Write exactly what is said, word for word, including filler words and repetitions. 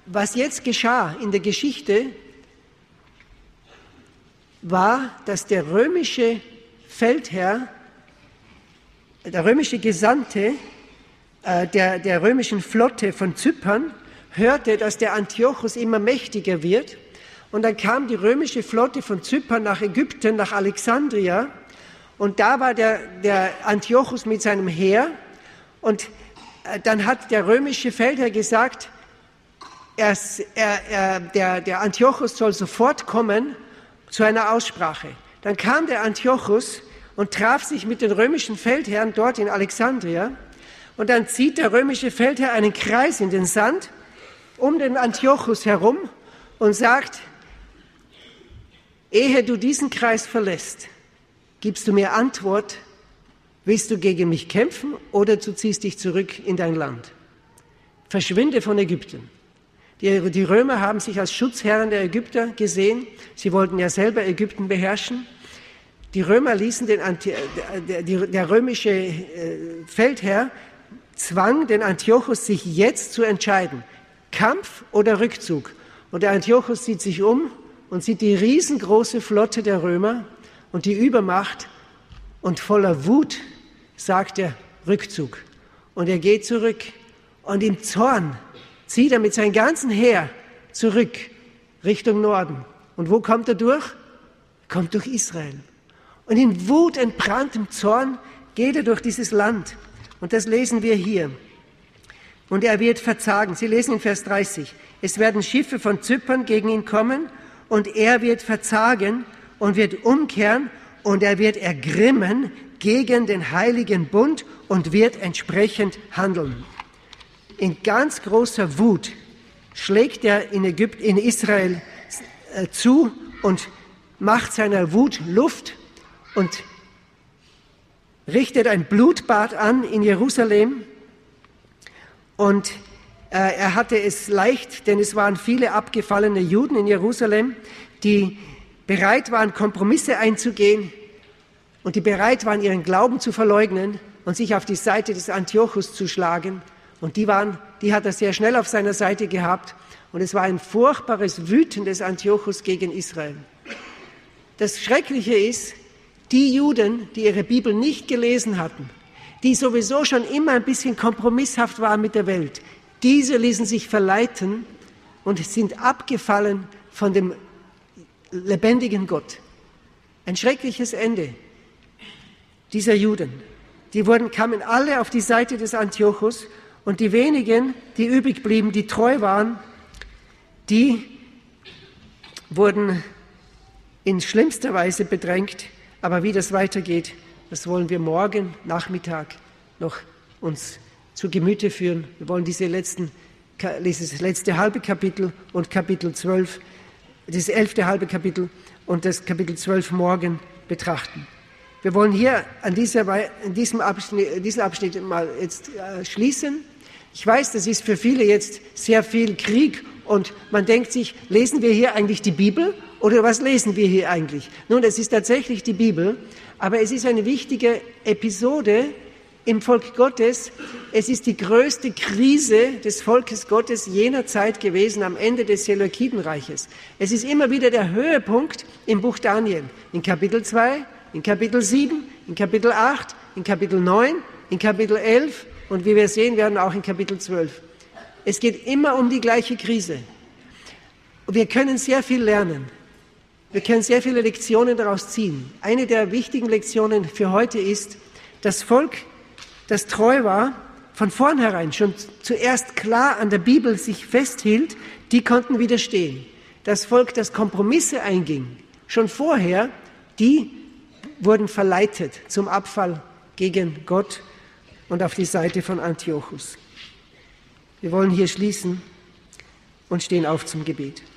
was jetzt geschah in der Geschichte, war, dass der römische Feldherr, der römische Gesandte äh, der, der römischen Flotte von Zypern, hörte, dass der Antiochus immer mächtiger wird. Und dann kam die römische Flotte von Zypern nach Ägypten, nach Alexandria. Und da war der, der Antiochus mit seinem Heer. Und äh, dann hat der römische Feldherr gesagt, er, er, er, der, der Antiochus soll sofort kommen zu einer Aussprache. Dann kam der Antiochus und traf sich mit den römischen Feldherren dort in Alexandria. Und dann zieht der römische Feldherr einen Kreis in den Sand um den Antiochus herum und sagt, ehe du diesen Kreis verlässt, gibst du mir Antwort, willst du gegen mich kämpfen oder du ziehst dich zurück in dein Land? Verschwinde von Ägypten. Die, die Römer haben sich als Schutzherren der Ägypter gesehen. Sie wollten ja selber Ägypten beherrschen. Die Römer ließen den, der, der, der römische äh, Feldherr zwang den Antiochus, sich jetzt zu entscheiden. Kampf oder Rückzug. Und der Antiochus sieht sich um und sieht die riesengroße Flotte der Römer und die Übermacht. Und voller Wut sagt er Rückzug. Und er geht zurück. Und im Zorn zieht er mit seinem ganzen Heer zurück Richtung Norden. Und wo kommt er durch? Er kommt durch Israel. Und in wutentbranntem Zorn geht er durch dieses Land. Und das lesen wir hier. Und er wird verzagen. Sie lesen in Vers dreißig. Es werden Schiffe von Zypern gegen ihn kommen und er wird verzagen und wird umkehren und er wird ergrimmen gegen den heiligen Bund und wird entsprechend handeln. In ganz großer Wut schlägt er in Ägypten, in Israel äh, zu und macht seiner Wut Luft und richtet ein Blutbad an in Jerusalem. Und äh, er hatte es leicht, denn es waren viele abgefallene Juden in Jerusalem, die bereit waren, Kompromisse einzugehen und die bereit waren, ihren Glauben zu verleugnen und sich auf die Seite des Antiochus zu schlagen. Und die, waren, die hat er sehr schnell auf seiner Seite gehabt. Und es war ein furchtbares Wüten des Antiochus gegen Israel. Das Schreckliche ist, die Juden, die ihre Bibel nicht gelesen hatten, die sowieso schon immer ein bisschen kompromisshaft waren mit der Welt, diese ließen sich verleiten und sind abgefallen von dem lebendigen Gott. Ein schreckliches Ende dieser Juden. Die wurden, kamen alle auf die Seite des Antiochus und die wenigen, die übrig blieben, die treu waren, die wurden in schlimmster Weise bedrängt. Aber wie das weitergeht, das wollen wir morgen Nachmittag noch uns zu Gemüte führen. Wir wollen diese letzten, dieses letzte halbe Kapitel und Kapitel zwölf, das elfte halbe Kapitel und das Kapitel zwölf morgen betrachten. Wir wollen hier an dieser, in diesem Abschnitt, diesen Abschnitt mal jetzt äh, schließen. Ich weiß, das ist für viele jetzt sehr viel Krieg und man denkt sich, lesen wir hier eigentlich die Bibel oder was lesen wir hier eigentlich? Nun, es ist tatsächlich die Bibel, aber es ist eine wichtige Episode im Volk Gottes. Es ist die größte Krise des Volkes Gottes jener Zeit gewesen, am Ende des Seleukidenreiches. Es ist immer wieder der Höhepunkt im Buch Daniel, in Kapitel zwei, in Kapitel sieben, in Kapitel acht, in Kapitel neun, in Kapitel elf und wie wir sehen werden, auch in Kapitel zwölf. Es geht immer um die gleiche Krise. Wir können sehr viel lernen. Wir können sehr viele Lektionen daraus ziehen. Eine der wichtigen Lektionen für heute ist, das Volk, das treu war, von vornherein schon zuerst klar an der Bibel sich festhielt, die konnten widerstehen. Das Volk, das Kompromisse einging, schon vorher, die wurden verleitet zum Abfall gegen Gott und auf die Seite von Antiochus. Wir wollen hier schließen und stehen auf zum Gebet.